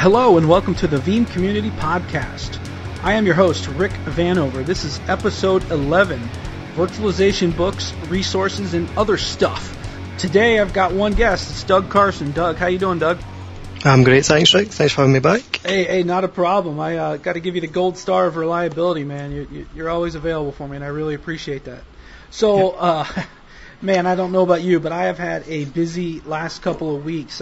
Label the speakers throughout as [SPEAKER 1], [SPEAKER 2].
[SPEAKER 1] Hello and welcome to the Veeam Community Podcast. I am your host, Rick Vanover. This is episode 11, Virtualization Books, Resources, and Other Stuff. Today I've got one guest. It's Doug Carson. Doug, how you doing, Doug?
[SPEAKER 2] I'm great, thanks, Rick. Thanks for having me back.
[SPEAKER 1] Hey, not a problem. I got to give you the gold star of reliability, man. You're always available for me, and I really appreciate that. So, man, I don't know about you, but I have had a busy last couple of weeks.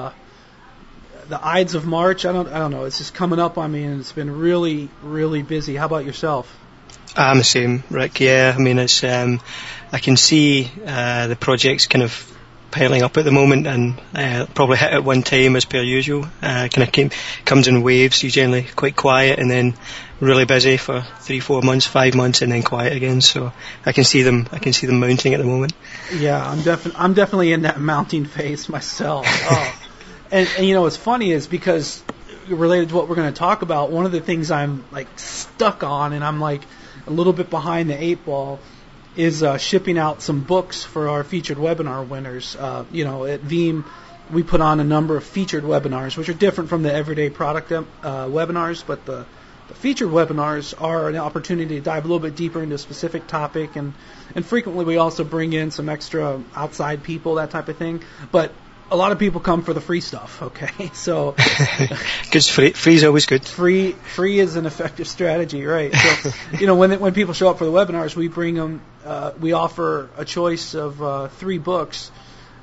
[SPEAKER 1] The Ides of March, I don't know, it's just coming up on me, and it's been really, really busy. How about yourself?
[SPEAKER 2] I'm the same, Rick. Yeah, I mean, it's I can see the projects kind of piling up at the moment, and probably hit at one time as per usual. Kind of comes in waves. You're generally quite quiet, and then really busy for 3-4 months, 5 months, and then quiet again. So I can see them mounting at the moment.
[SPEAKER 1] Yeah, I'm definitely in that mounting phase myself. Oh. And you know what's funny is because related to what we're going to talk about, one of the things I'm like stuck on, and I'm like a little bit behind the eight ball, is shipping out some books for our featured webinar winners. At Veeam, we put on a number of featured webinars, which are different from the everyday product webinars, but the featured webinars are an opportunity to dive a little bit deeper into a specific topic, and frequently we also bring in some extra outside people, that type of thing. But a lot of people come for the free stuff, okay? So,
[SPEAKER 2] because free's always good.
[SPEAKER 1] Free is an effective strategy, right? So, when people show up for the webinars, we bring them. We offer a choice of 3 books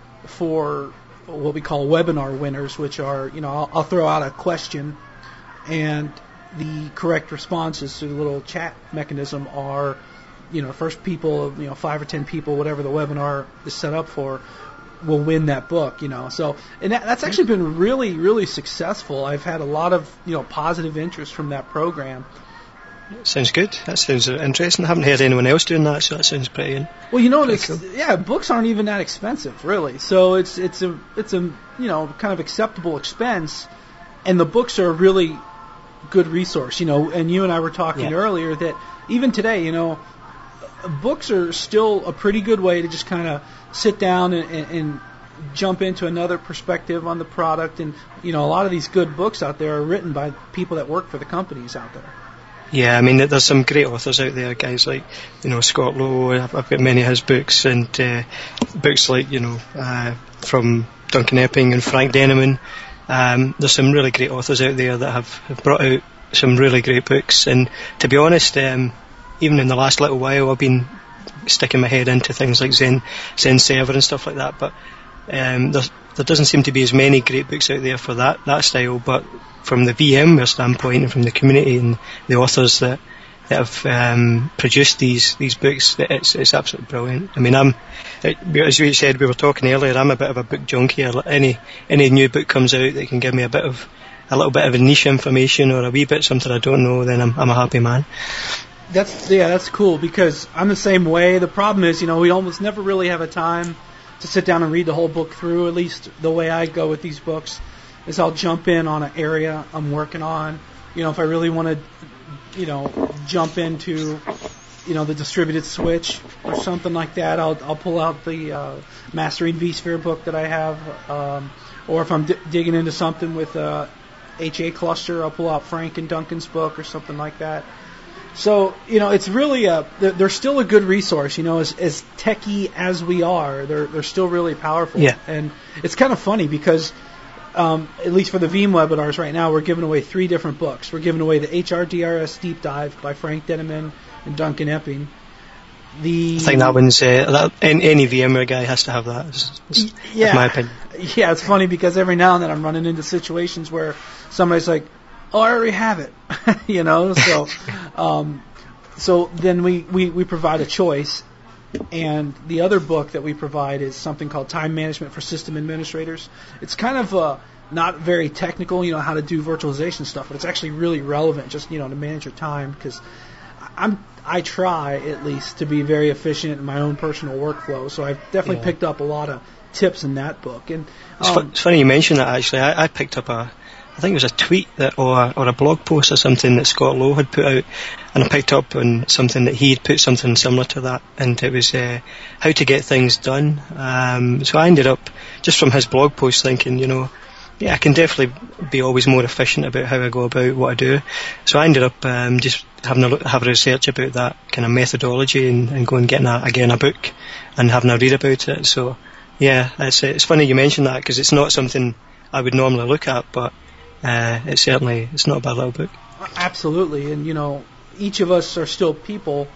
[SPEAKER 1] for what we call webinar winners, which are, I'll throw out a question, and the correct responses through the little chat mechanism are, first people, 5 or 10 people, whatever the webinar is set up for, will win that book, So, and that's actually been really, really successful. I've had a lot of, positive interest from that program.
[SPEAKER 2] Sounds good. That sounds interesting. I haven't heard anyone else doing that, so that sounds pretty.
[SPEAKER 1] Well, books aren't even that expensive, really. So it's a kind of acceptable expense, and the books are a really good resource, And you and I were talking earlier that even today, books are still a pretty good way to just kind of sit down and jump into another perspective on the product. And, a lot of these good books out there are written by people that work for the companies out there.
[SPEAKER 2] Yeah, I mean, there's some great authors out there, guys like, Scott Lowe. I've got many of his books, and books like, from Duncan Epping and Frank Denneman. There's some really great authors out there that have brought out some really great books. And to be honest, even in the last little while, I've been sticking my head into things like Zen Server and stuff like that, but there doesn't seem to be as many great books out there for that style. But from the VMware standpoint and from the community and the authors that have produced these books, it's absolutely brilliant. I mean, as you said, we were talking earlier, I'm a bit of a book junkie. Any new book comes out that can give me a little bit of a niche information or a wee bit something I don't know, then I'm a happy man.
[SPEAKER 1] That's cool, because I'm the same way. The problem is, we almost never really have a time to sit down and read the whole book through. At least the way I go with these books is I'll jump in on an area I'm working on. If I really want to, jump into, the distributed switch or something like that, I'll pull out the Mastering vSphere book that I have. Or if I'm digging into something with HA cluster, I'll pull out Frank and Duncan's book or something like that. So, it's really they're still a good resource, as techie as we are, they're still really powerful.
[SPEAKER 2] Yeah.
[SPEAKER 1] And it's kind of funny because, at least for the Veeam webinars right now, we're giving away 3 different books. We're giving away the HRDRS Deep Dive by Frank Denneman and Duncan Epping.
[SPEAKER 2] I think that one's, any VMware guy has to have that, in my opinion.
[SPEAKER 1] Yeah, it's funny because every now and then I'm running into situations where somebody's like, oh, I already have it, so then we provide a choice, and the other book that we provide is something called Time Management for System Administrators. It's kind of not very technical, how to do virtualization stuff, but it's actually really relevant just, to manage your time, because I try, at least, to be very efficient in my own personal workflow, so I've definitely picked up a lot of tips in that book. And
[SPEAKER 2] it's funny you mention that, actually. I picked up I think it was a tweet or a blog post or something that Scott Lowe had put out, and I picked up on something that he had put something similar to that, and it was how to get things done. So I ended up, just from his blog post, thinking, I can definitely be always more efficient about how I go about what I do. So I ended up just having a research about that kind of methodology and going and getting a book and having a read about it. So yeah, it's funny you mention that, because it's not something I would normally look at, but it's not a bad little book.
[SPEAKER 1] Absolutely, and each of us are still people,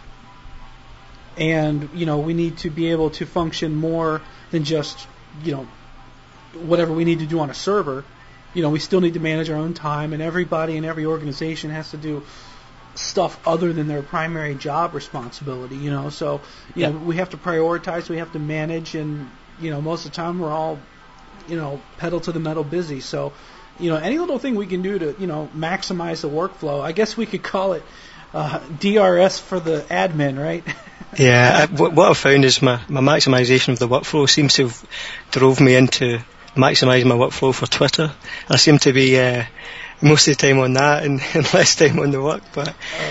[SPEAKER 1] and we need to be able to function more than just whatever we need to do on a server. We still need to manage our own time, and everybody in every organization has to do stuff other than their primary job responsibility. So we have to prioritize, we have to manage, and most of the time we're all pedal to the metal busy. So any little thing we can do to maximize the workflow, I guess we could call it DRS for the admin, right?
[SPEAKER 2] Yeah, what I've found is my maximisation of the workflow seems to have drove me into maximising my workflow for Twitter. I seem to be most of the time on that and less time on the work, but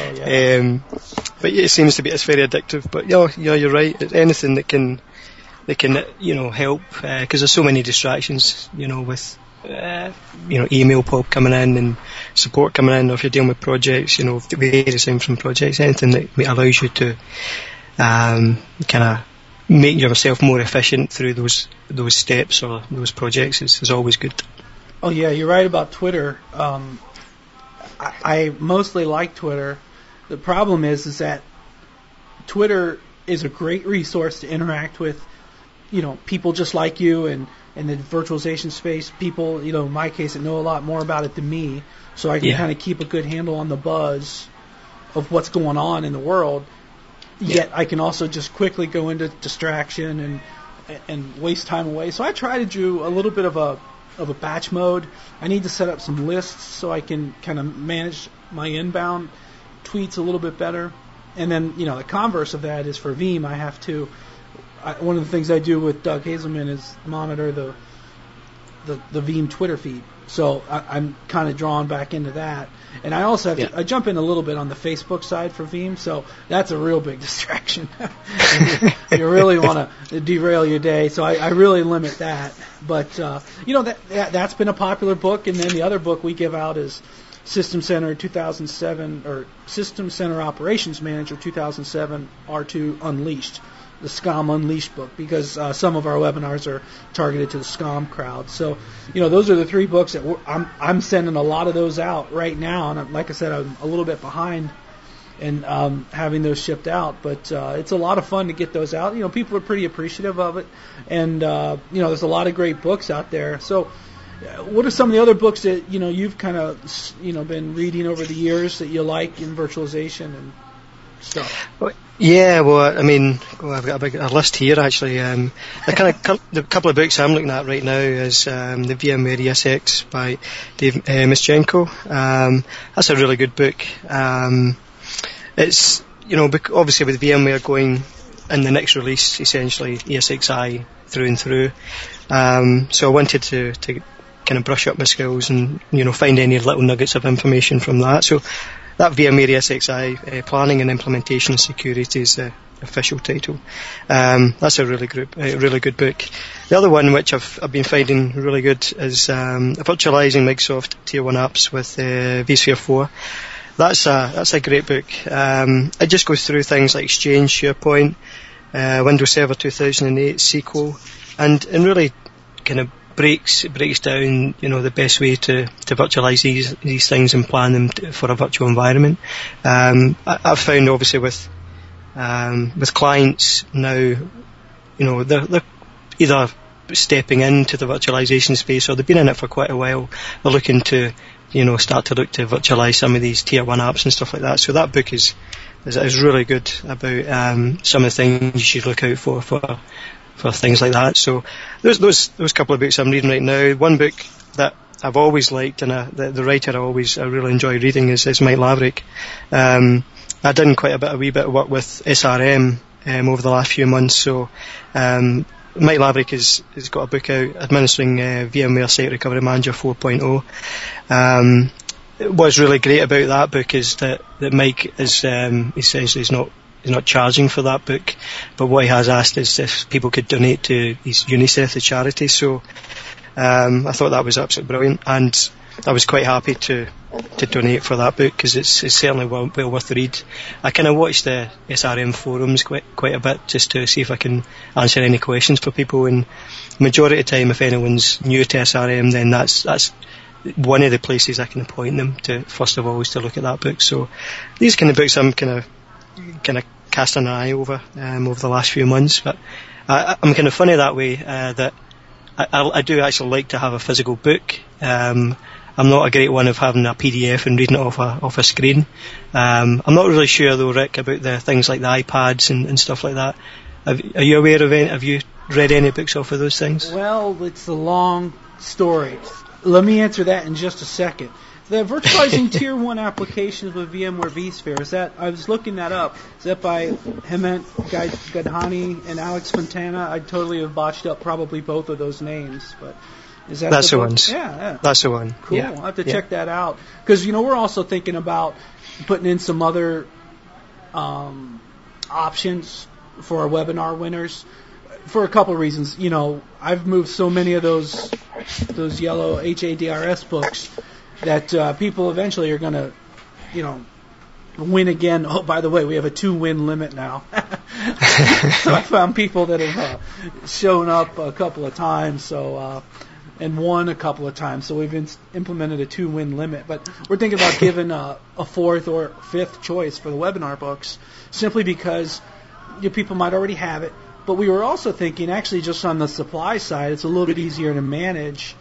[SPEAKER 2] it seems to be, it's very addictive. But you're right. It's anything that can help, because there's so many distractions, with email pop coming in and support coming in, or if you're dealing with projects, various things from projects, anything that allows you to kind of make yourself more efficient through those steps or those projects is always good.
[SPEAKER 1] Oh yeah, you're right about Twitter. I mostly like Twitter. The problem is that Twitter is a great resource to interact with, people just like you and the virtualization space, people, in my case, that know a lot more about it than me, so I can kind of keep a good handle on the buzz of what's going on in the world. Yet I can also just quickly go into distraction and waste time away. So I try to do a little bit of a batch mode. I need to set up some lists so I can kind of manage my inbound tweets a little bit better. And then, the converse of that is for Veeam, I have to. One of the things I do with Doug Hazelman is monitor the Veeam Twitter feed. So I'm kind of drawn back into that. And I also have to, I jump in a little bit on the Facebook side for Veeam, so that's a real big distraction. you really want to derail your day, so I really limit that. But, that's been a popular book. And then the other book we give out is System Center 2007, or System Center Operations Manager 2007 R2 Unleashed, the SCOM Unleashed book, because some of our webinars are targeted to the SCOM crowd. So, those are the three books that I'm sending a lot of those out right now, and like I said, I'm a little bit behind in having those shipped out, but it's a lot of fun to get those out. People are pretty appreciative of it, and there's a lot of great books out there. So, what are some of the other books that you've kind of been reading over the years that you like in virtualization and stuff?
[SPEAKER 2] Yeah, well, I mean, I've got a list here actually. The couple of books I'm looking at right now is the VMware ESX by Dave Mischenko. That's a really good book. It's obviously with VMware going in the next release, essentially ESXi through and through. So I wanted to kind of brush up my skills and find any little nuggets of information from that. So that VMware ESXi Planning and Implementation Security is the official title. That's a really good book. The other one which I've been finding really good is Virtualizing Microsoft Tier 1 Apps with vSphere 4. That's a great book. It just goes through things like Exchange, SharePoint, Windows Server 2008, SQL, and really kind of breaks down the best way to virtualize these things and plan them for a virtual environment. I've found obviously with clients now, they're either stepping into the virtualization space or they've been in it for quite a while. They're looking to start to look to virtualize some of these tier 1 apps and stuff like that. So that book is really good about some of the things you should look out for things like that. So those couple of books I'm reading right now. One book that I've always liked and the writer I really enjoy reading is Mike Laverick. I've done quite a wee bit of work with SRM over the last few months. So Mike Laverick has got a book out, Administering VMware Site Recovery Manager 4.0. What's really great about that book is that Mike is essentially he's not charging for that book, but what he has asked is if people could donate to his UNICEF, the charity. So I thought that was absolutely brilliant, and I was quite happy to donate for that book, because it's certainly well worth the read. I kind of watched the SRM forums quite a bit just to see if I can answer any questions for people, and majority of the time, if anyone's new to SRM, then that's one of the places I can point them to, first of all, is to look at that book. So these kind of books I'm kind of casting an eye over the last few months, but I'm kind of funny that way, that I do actually like to have a physical book. I'm not a great one of having a PDF and reading it off a screen. I'm not really sure though, Rick, about the things like the iPads and stuff like that. Are you aware of any? Have you read any books off of those things?
[SPEAKER 1] Well, it's a long story. Let me answer that in just a second. The virtualizing Tier 1 applications with VMware vSphere, I was looking that up. Is that by Hemant Gadhani and Alex Fontana? I totally have botched up probably both of those names, but is that
[SPEAKER 2] that's the
[SPEAKER 1] book?
[SPEAKER 2] ones?
[SPEAKER 1] Yeah.
[SPEAKER 2] That's the one.
[SPEAKER 1] Cool.
[SPEAKER 2] Yeah.
[SPEAKER 1] I'll have to check that out. Because, we're also thinking about putting in some other options for our webinar winners for a couple of reasons. I've moved so many of those yellow HADRS books that people eventually are going to, win again. Oh, by the way, we have a 2-win limit now. So I found people that have shown up a couple of times, and won a couple of times. So we've implemented a 2-win limit. But we're thinking about giving a 4th or 5th choice for the webinar books, simply because people might already have it. But we were also thinking, actually, just on the supply side, it's a little bit easier to manage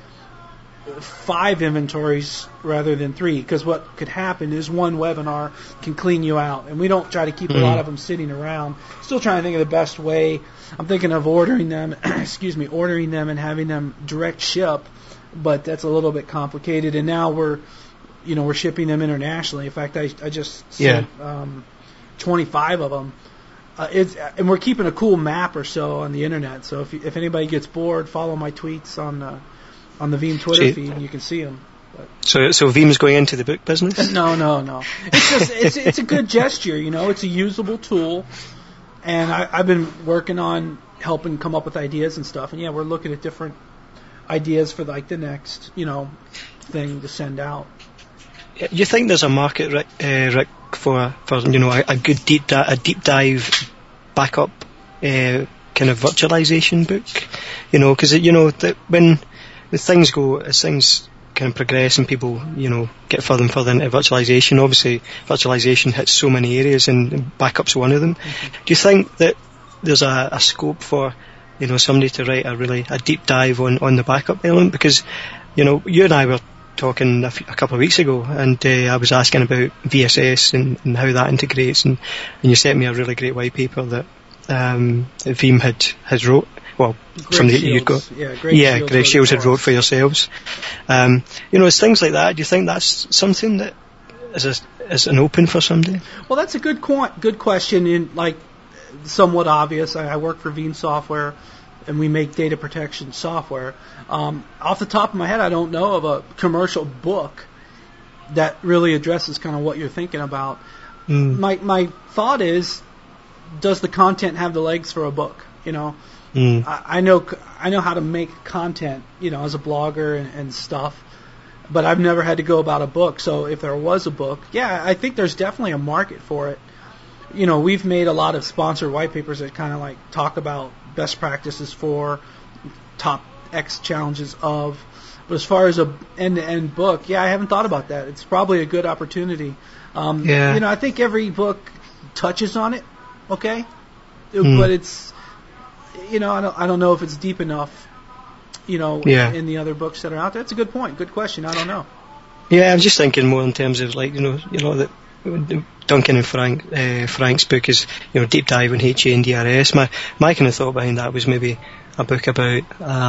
[SPEAKER 1] 5 inventories rather than 3, because what could happen is one webinar can clean you out, and we don't try to keep a lot of them sitting around. Still trying to think of the best way. I'm thinking of ordering them and having them direct ship, but that's a little bit complicated. And now we're shipping them internationally. In fact, I just sent 25 of them. And we're keeping a cool map or so on the internet. So if anybody gets bored, follow my tweets on the Veeam Twitter feed, and you can see them. But
[SPEAKER 2] so Veeam's going into the book business?
[SPEAKER 1] No. It's a good gesture. It's a usable tool, and I've been working on helping come up with ideas and stuff. And we're looking at different ideas for the next thing to send out.
[SPEAKER 2] You think there's a market, Rick, for a good deep dive backup kind of virtualization book? Because when as things kind of progress and people get further and further into virtualization, obviously virtualization hits so many areas, and backup's one of them. Mm-hmm. Do you think that there's a scope for somebody to write a deep dive on the backup element? Because you and I were talking a couple of weeks ago, and I was asking about VSS and how that integrates, and you sent me a really great white paper that Veeam has wrote. Well, somebody you'd got, Greg Shields had wrote for yourselves. It's things like that. Do you think that's something that is an open for somebody?
[SPEAKER 1] Well, that's a good question, and somewhat obvious. I work for Veeam Software, and we make data protection software. Off the top of my head, I don't know of a commercial book that really addresses kind of what you're thinking about. My thought is, does the content have the legs for a book? I know how to make content, as a blogger and stuff, but I've never had to go about a book. So if there was a book, I think there's definitely a market for it. We've made a lot of sponsored white papers that kind of talk about best practices for top X challenges of. But as far as a end-to-end book, I haven't thought about that. It's probably a good opportunity. I think every book touches on it, okay? But it's, I don't know if it's deep enough, in the other books that are out there. That's a good point. Good question. I don't know.
[SPEAKER 2] Yeah, I'm just thinking more in terms of that Duncan and Frank's book is deep dive on HA and DRS. My kind of thought behind that was maybe a book about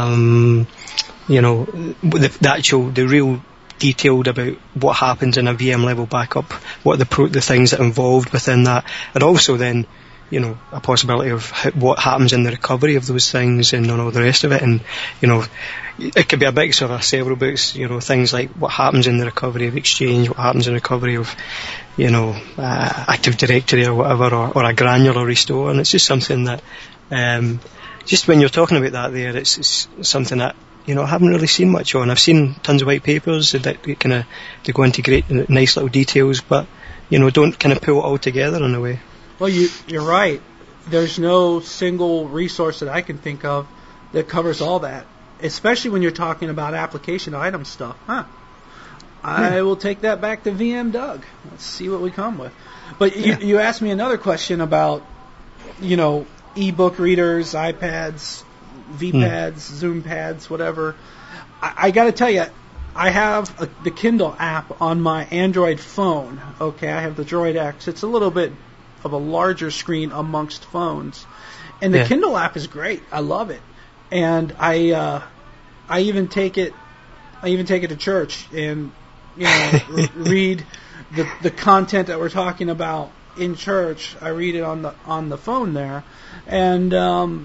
[SPEAKER 2] the real detailed about what happens in a VM level backup, what the things that are involved within that, and also then a possibility of what happens in the recovery of those things and all the rest of it. And it could be a mix of several books, things like what happens in the recovery of Exchange, what happens in the recovery of Active Directory or whatever, or a granular restore. And it's just something that just when you're talking about that there, it's something that I haven't really seen much on. I've seen tons of white papers that they go into great, nice little details, but don't kind of pull it all together in a way.
[SPEAKER 1] Well, you're right. There's no single resource that I can think of that covers all that, especially when you're talking about application item stuff. I will take that back to VM Doug. Let's see what we come with. But you asked me another question about, e-book readers, iPads, VPads, Zoom pads, whatever. I got to tell you, I have the Kindle app on my Android phone. Okay, I have the Droid X. It's a little bit of a larger screen amongst phones, and the Kindle app is great. I love it, and I even take it to church and read the content that we're talking about in church. I read it on the phone there, and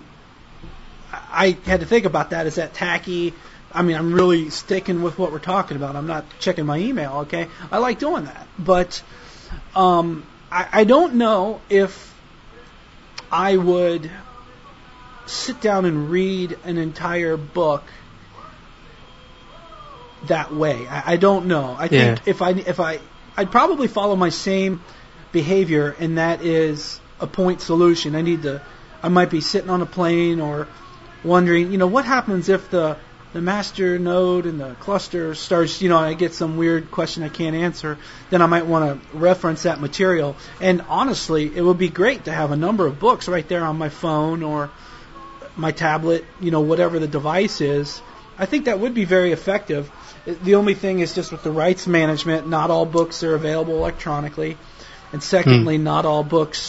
[SPEAKER 1] I had to think about that. Is that tacky? I mean, I'm really sticking with what we're talking about. I'm not checking my email, okay? I like doing that. But I don't know if I would sit down and read an entire book that way. I don't know. I think I'd probably follow my same behavior, and that is a point solution. I might be sitting on a plane or wondering, what happens if the master node and the cluster starts, I get some weird question I can't answer, then I might want to reference that material. And honestly, it would be great to have a number of books right there on my phone or my tablet, whatever the device is. I think that would be very effective. The only thing is just with the rights management, not all books are available electronically. And secondly, not all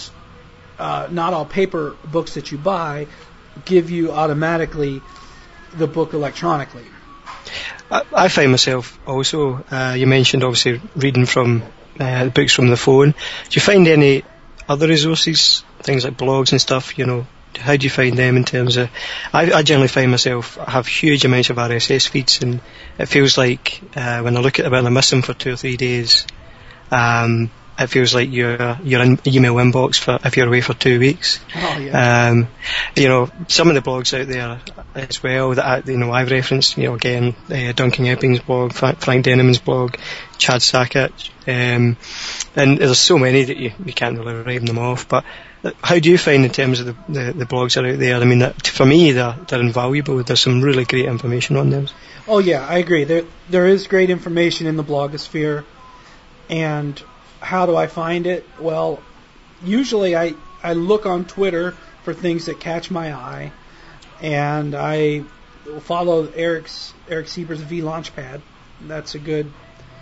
[SPEAKER 1] paper books that you buy give you automatically the book electronically.
[SPEAKER 2] I find myself also, you mentioned obviously reading from the books from the phone. Do you find any other resources, things like blogs and stuff, how do you find them in terms of... I generally find myself, I have huge amounts of RSS feeds, and it feels like when I look at it, when I miss them for 2 or 3 days, it feels like you're in email inbox for if you're away for 2 weeks.
[SPEAKER 1] Oh, yeah.
[SPEAKER 2] Some of the blogs out there as well that I've referenced. Again, Duncan Epping's blog, Frank Denneman's blog, Chad Sackett, and there's so many that you can't really write them off. But how do you find in terms of the blogs that are out there? I mean, for me, they're invaluable. There's some really great information on them.
[SPEAKER 1] Oh yeah, I agree. There is great information in the blogosphere, and how do I find it? Well, usually I look on Twitter for things that catch my eye, and I follow Eric Sieber's V Launchpad. That's a good,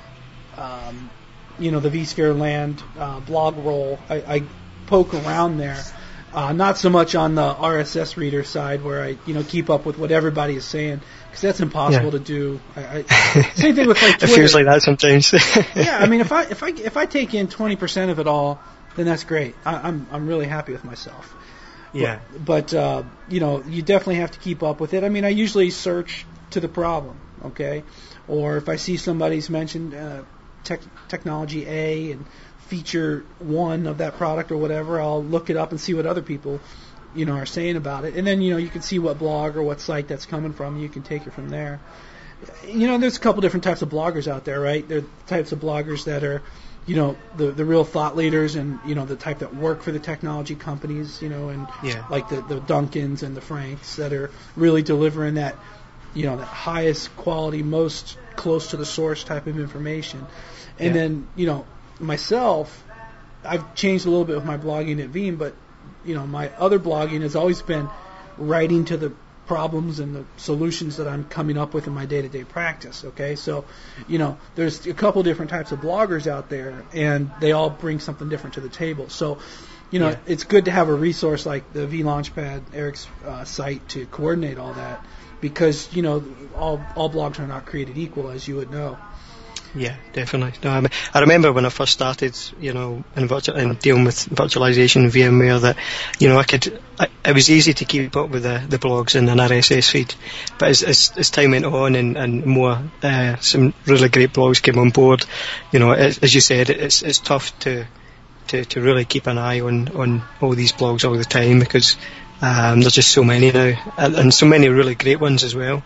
[SPEAKER 1] the vSphere Land blog roll. I poke around there. Not so much on the RSS reader side where I keep up with what everybody is saying, because that's impossible to do. Same thing with like Twitter.
[SPEAKER 2] It feels like that sometimes.
[SPEAKER 1] Yeah, I mean, if I take in 20% of it all, then that's great. I'm really happy with myself.
[SPEAKER 2] Yeah.
[SPEAKER 1] But you definitely have to keep up with it. I mean, I usually search to the problem, okay? Or if I see somebody's mentioned technology A and feature 1 of that product or whatever, I'll look it up and see what other people are saying about it, and then you can see what blog or what site that's coming from. You can take it from there. There's a couple different types of bloggers out there, right? There are types of bloggers that are the real thought leaders, and the type that work for the technology companies, like the Duncans and the Franks that are really delivering that that highest quality, most close to the source type of information. And then myself, I've changed a little bit with my blogging at Veeam, but my other blogging has always been writing to the problems and the solutions that I'm coming up with in my day-to-day practice. Okay, so there's a couple different types of bloggers out there, and they all bring something different to the table. So it's good to have a resource like the V Launchpad, Eric's site, to coordinate all that, because all blogs are not created equal, as you would know.
[SPEAKER 2] Yeah, definitely. No, I remember when I first started, in dealing with virtualization in VMware, that it was easy to keep up with the blogs in an RSS feed. But as time went on and more some really great blogs came on board, as you said, it's tough to really keep an eye on all these blogs all the time, because There's just so many now, and so many really great ones as well.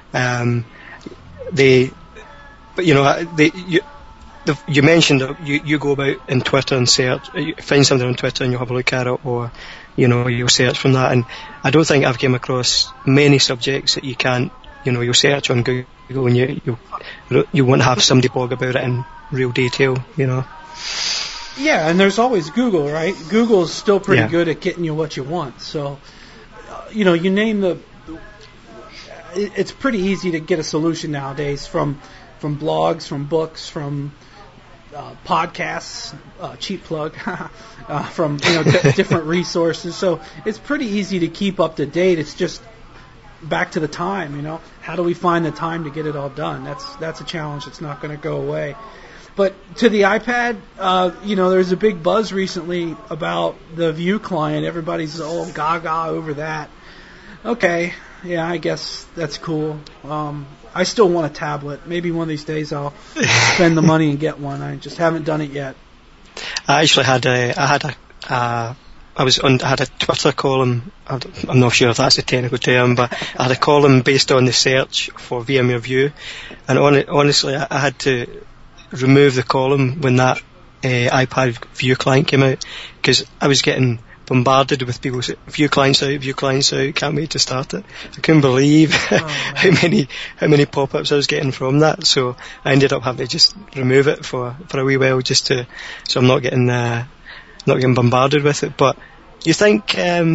[SPEAKER 2] You mentioned that you go about in Twitter and search, you find something on Twitter and you'll have a look at it, or you'll search from that. And I don't think I've come across many subjects that you can't, you'll search on Google and you won't have somebody blog about it in real detail.
[SPEAKER 1] Yeah, and there's always Google, right? Google's still pretty good at getting you what you want. So, you name it's pretty easy to get a solution nowadays from blogs, from books, from podcasts, cheap plug, from different resources. So it's pretty easy to keep up to date. It's just back to the time. How do we find the time to get it all done? That's a challenge that's not going to go away. But to the iPad, there's a big buzz recently about the View client. Everybody's all gaga over that. Okay, yeah, I guess that's cool. I still want a tablet. Maybe one of these days I'll spend the money and get one. I just haven't done it yet.
[SPEAKER 2] I actually had a Twitter column. I'm not sure if that's a technical term, but I had a column based on the search for VMware View, and honestly, I had to remove the column when that iPad View client came out, because I was getting bombarded with people saying, View client's out, can't wait to start it. I couldn't believe how many pop-ups I was getting from that, so I ended up having to just remove it for a wee while, so I'm not getting bombarded with it. But you think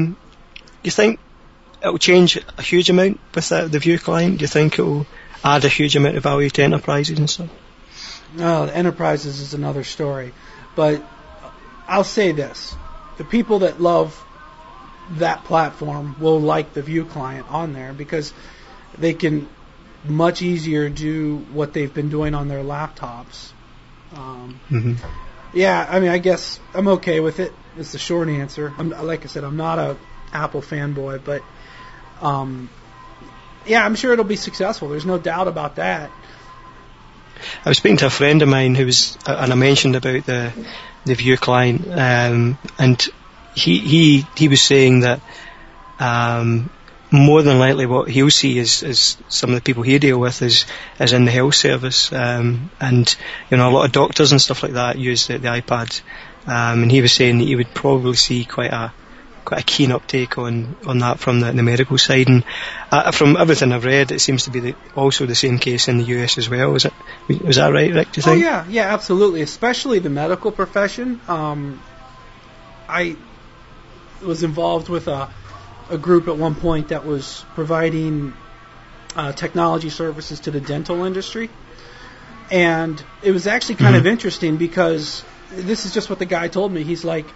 [SPEAKER 2] it'll change a huge amount with the View client? Do you think it'll add a huge amount of value to enterprises and stuff?
[SPEAKER 1] No, enterprises is another story. But I'll say this. The people that love that platform will like the View client on there, because they can much easier do what they've been doing on their laptops. Yeah, I mean, I guess I'm okay with it. It's the short answer. Like I said, I'm not a Apple fanboy, but yeah, I'm sure it'll be successful. There's no doubt about that.
[SPEAKER 2] I was speaking to a friend of mine and I mentioned about the View client, and he was saying that more than likely what he'll see is some of the people he deal with is in the health service, and a lot of doctors and stuff like that use the iPad, and he was saying that he would probably see quite a keen uptake on that from the medical side, and from everything I've read, it seems to be also the same case in the US as well. Was that right, Rick? Do you think?
[SPEAKER 1] Oh yeah, absolutely. Especially the medical profession. I was involved with a group at one point that was providing technology services to the dental industry, and it was actually kind of interesting, because this is just what the guy told me. He's like,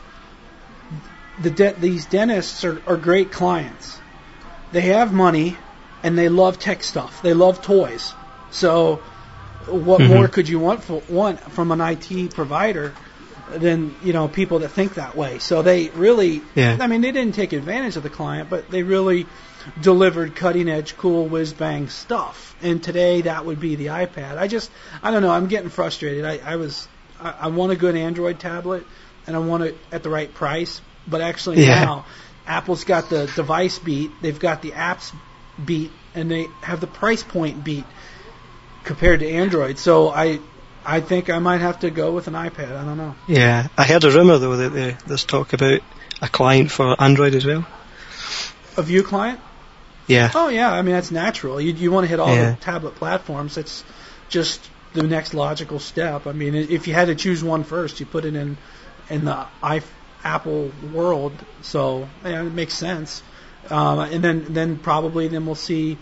[SPEAKER 1] these dentists are great clients. They have money, and they love tech stuff. They love toys. So what more could you want from an IT provider than people that think that way? So they really, I mean, they didn't take advantage of the client, but they really delivered cutting-edge, cool, whiz-bang stuff. And today that would be the iPad. I don't know. I'm getting frustrated. I want a good Android tablet, and I want it at the right price. But actually now, Apple's got the device beat, they've got the apps beat, and they have the price point beat compared to Android. So I think I might have to go with an iPad. I don't know.
[SPEAKER 2] Yeah, I heard a rumor though that there's talk about a client for Android as well.
[SPEAKER 1] A View client?
[SPEAKER 2] Yeah.
[SPEAKER 1] Oh yeah, I mean that's natural. You want to hit all the tablet platforms. It's just the next logical step. I mean, if you had to choose one first, you put it in the Apple world, so it makes sense. And then probably we'll see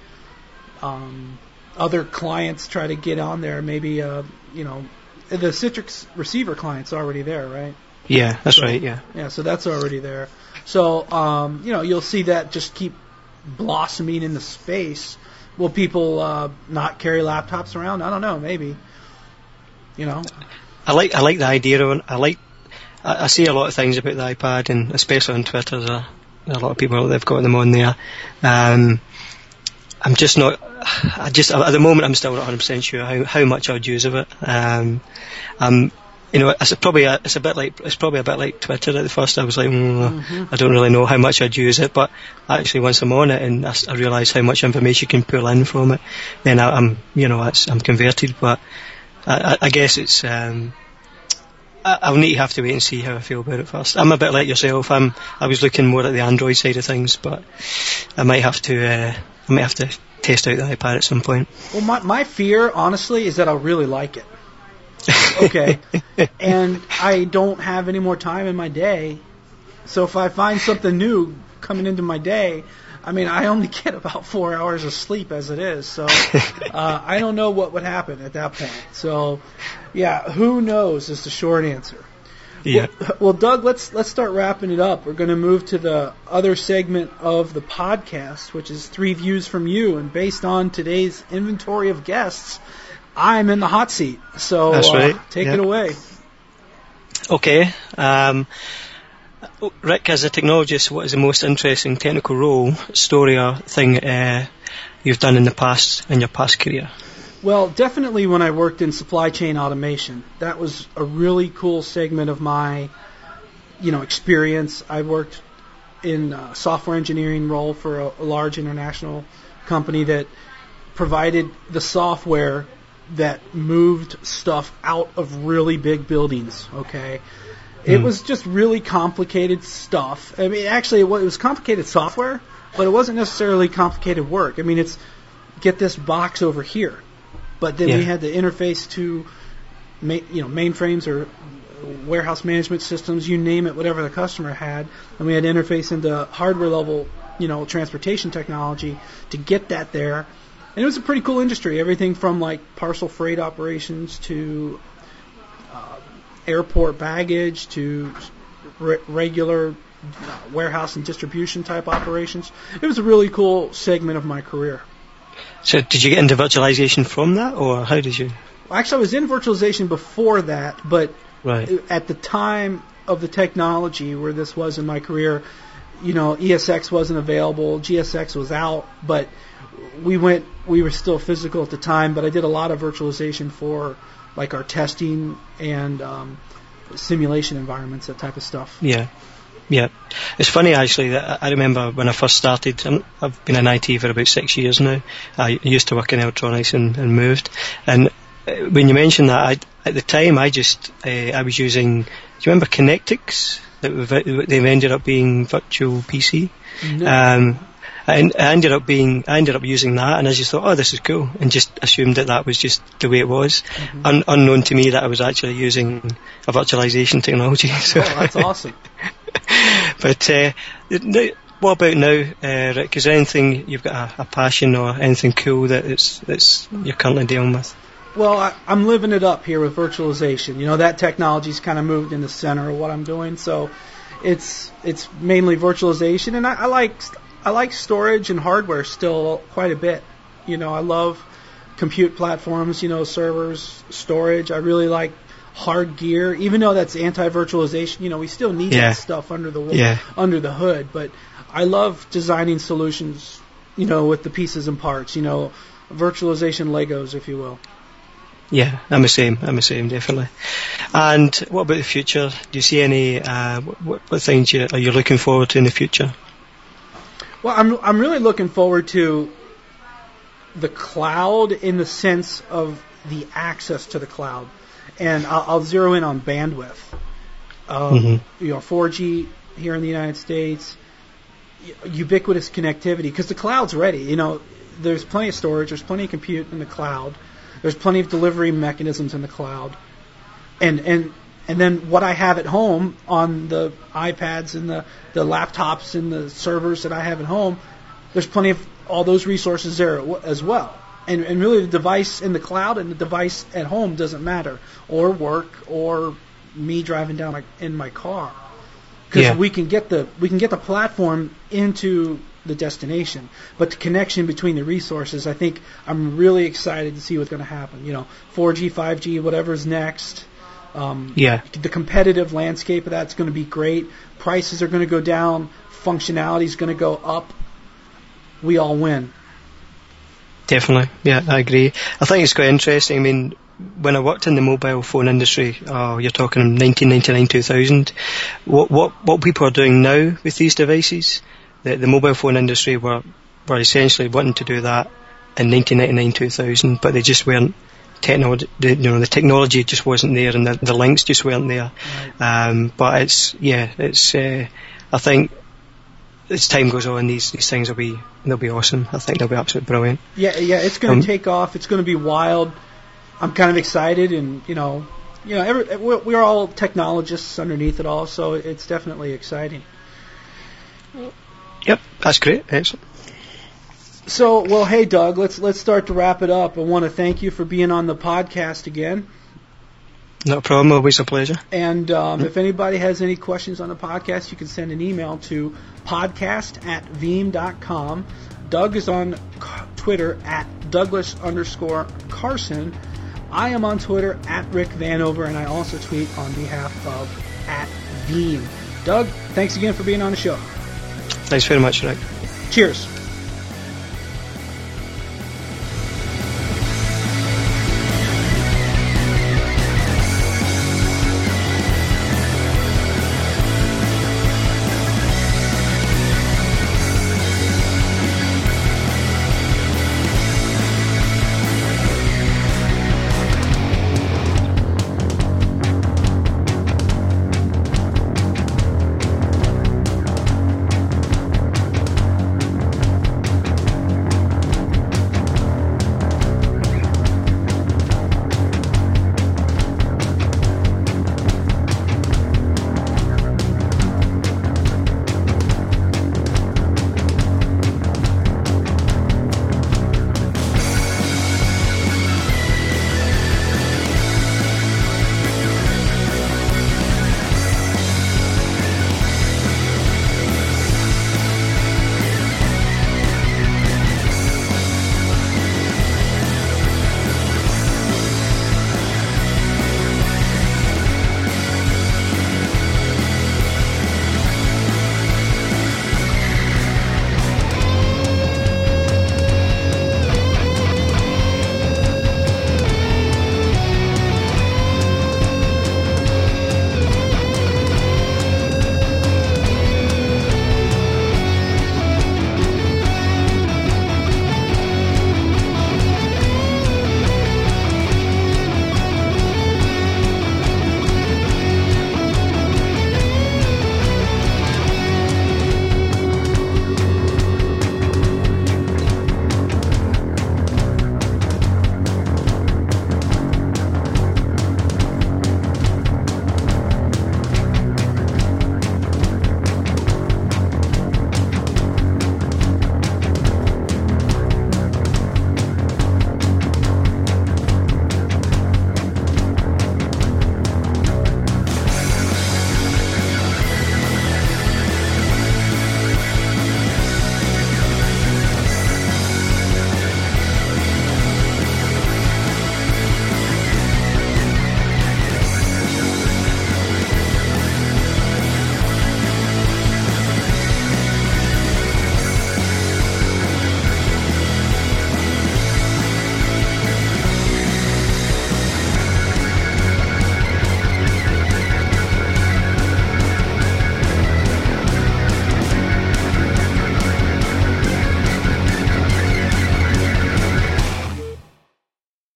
[SPEAKER 1] other clients try to get on there. Maybe the Citrix receiver client's already there, right?
[SPEAKER 2] Yeah, that's right. Yeah.
[SPEAKER 1] Yeah, so that's already there. So you'll see that just keep blossoming in the space. Will people not carry laptops around? I don't know. Maybe.
[SPEAKER 2] I like the idea of it. I see a lot of things about the iPad, and especially on Twitter, there are a lot of people that have got them on there. I'm just not. At the moment, I'm still not 100% sure how much I'd use of it. I'm you know, it's probably a bit like Twitter at the first. I was like, I don't really know how much I'd use it, but actually once I'm on it and I realise how much information you can pull in from it, then I'm converted. But I guess it's I'll have to wait and see how I feel about it first. I'm a bit like yourself. I was looking more at the Android side of things, but I might have to test out the iPad at some point.
[SPEAKER 1] Well, my fear, honestly, is that I'll really like it. Okay. And I don't have any more time in my day. So if I find something new coming into my day, I mean, I only get about 4 hours of sleep as it is. So I don't know what would happen at that point. So, yeah, who knows is the short answer.
[SPEAKER 2] Yeah.
[SPEAKER 1] Well, Doug, let's start wrapping it up. We're going to move to the other segment of the podcast, which is 3 views from you. And based on today's inventory of guests, I'm in the hot seat. So
[SPEAKER 2] that's right.
[SPEAKER 1] Take it away.
[SPEAKER 2] Okay. Rick, as a technologist, what is the most interesting technical role, story or thing you've done in your past career?
[SPEAKER 1] Well, definitely when I worked in supply chain automation. That was a really cool segment of my, experience. I worked in a software engineering role for a large international company that provided the software that moved stuff out of really big buildings, okay? It was just really complicated stuff. I mean, actually, it was complicated software, but it wasn't necessarily complicated work. I mean, it's get this box over here. But then we had to interface to, mainframes or warehouse management systems, you name it, whatever the customer had. And we had to interface into hardware level, transportation technology to get that there. And it was a pretty cool industry. Everything from like parcel freight operations to airport baggage to regular warehouse and distribution type operations. It was a really cool segment of my career.
[SPEAKER 2] So did you get into virtualization from that, or how did you?
[SPEAKER 1] Actually, I was in virtualization before that, but
[SPEAKER 2] right.
[SPEAKER 1] At the time of the technology where this was in my career, ESX wasn't available, GSX was out, but we were still physical at the time, but I did a lot of virtualization for like our testing and simulation environments, that type of stuff.
[SPEAKER 2] Yeah. It's funny actually that I remember when I first started. I've been in IT for about 6 years now. I used to work in electronics and moved. And when you mentioned that, at the time I was using. Do you remember Connectix? They ended up being Virtual PC.
[SPEAKER 1] No.
[SPEAKER 2] And I ended up using that, and I just thought, oh, this is cool, and just assumed that was just the way it was, unknown to me that I was actually using a virtualization technology. So.
[SPEAKER 1] Oh, that's awesome.
[SPEAKER 2] But what about now, Rick? Is there anything you've got a passion or anything cool that's you're currently dealing with?
[SPEAKER 1] Well, I'm living it up here with virtualization. That technology's kind of moved in the center of what I'm doing, so it's mainly virtualization, and I like storage and hardware still quite a bit. I love compute platforms, servers, storage. I really like hard gear, even though that's anti-virtualization. We still need that stuff under the hood. But I love designing solutions, with the pieces and parts. Virtualization Legos, if you will.
[SPEAKER 2] Yeah, I'm the same, definitely. And what about the future? Do you see any what things are you looking forward to in the future?
[SPEAKER 1] Well, I'm really looking forward to the cloud in the sense of the access to the cloud, and I'll zero in on bandwidth. 4G here in the United States, ubiquitous connectivity, because the cloud's ready. There's plenty of storage, there's plenty of compute in the cloud, there's plenty of delivery mechanisms in the cloud, and then what I have at home on the iPads and the laptops and the servers that I have at home, there's plenty of all those resources there as well. And really the device in the cloud and the device at home doesn't matter, or work, or me driving down in my car. Because we can get the platform into the destination, but the connection between the resources, I think I'm really excited to see what's going to happen. 4G, 5G, whatever's next. The competitive landscape of that's going to be great. Prices are going to go down. Functionality is going to go up. We all win.
[SPEAKER 2] Definitely, yeah, I agree. I think it's quite interesting. I mean, when I worked in the mobile phone industry, you're talking 1999, 2000, what people are doing now with these devices, the mobile phone industry were essentially wanting to do that in 1999, 2000, but they just weren't. The technology just wasn't there, and the links just weren't there.
[SPEAKER 1] Right.
[SPEAKER 2] But it's I think as time goes on, these things they'll be awesome. I think they'll be absolutely brilliant.
[SPEAKER 1] Yeah, it's going to take off. It's going to be wild. I'm kind of excited, and we're all technologists underneath it all, so it's definitely exciting.
[SPEAKER 2] Yep, that's great. Excellent.
[SPEAKER 1] So, well, hey, Doug, let's start to wrap it up. I want to thank you for being on the podcast again.
[SPEAKER 2] No problem. Always a pleasure.
[SPEAKER 1] And if anybody has any questions on the podcast, you can send an email to podcast@veeam.com. Doug is on Twitter @Douglas_Carson. I am on Twitter @Rick Vanover, and I also tweet on behalf of @Veeam. Doug, thanks again for being on the show.
[SPEAKER 2] Thanks very much, Rick.
[SPEAKER 1] Cheers.